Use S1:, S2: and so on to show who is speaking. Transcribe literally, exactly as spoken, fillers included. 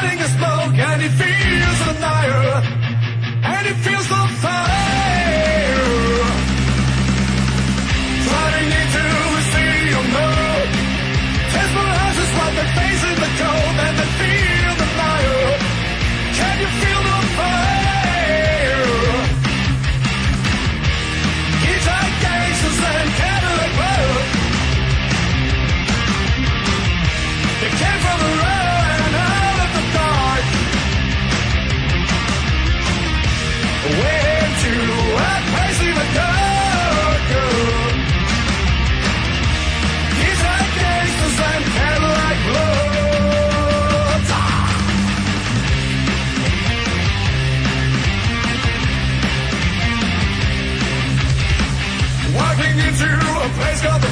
S1: lighting a smoke, and he feels the fire, and he feels the fire. Driving into the sea of no. Desperate houses while they're facing the cold, and they feel the fire. Can you feel the fire? Guitar gangsters and Cadillac Road. They came from the road and out of the dark. Way into a place in the dark. Guitar gangsters and Cadillac Road. Walking into a place called the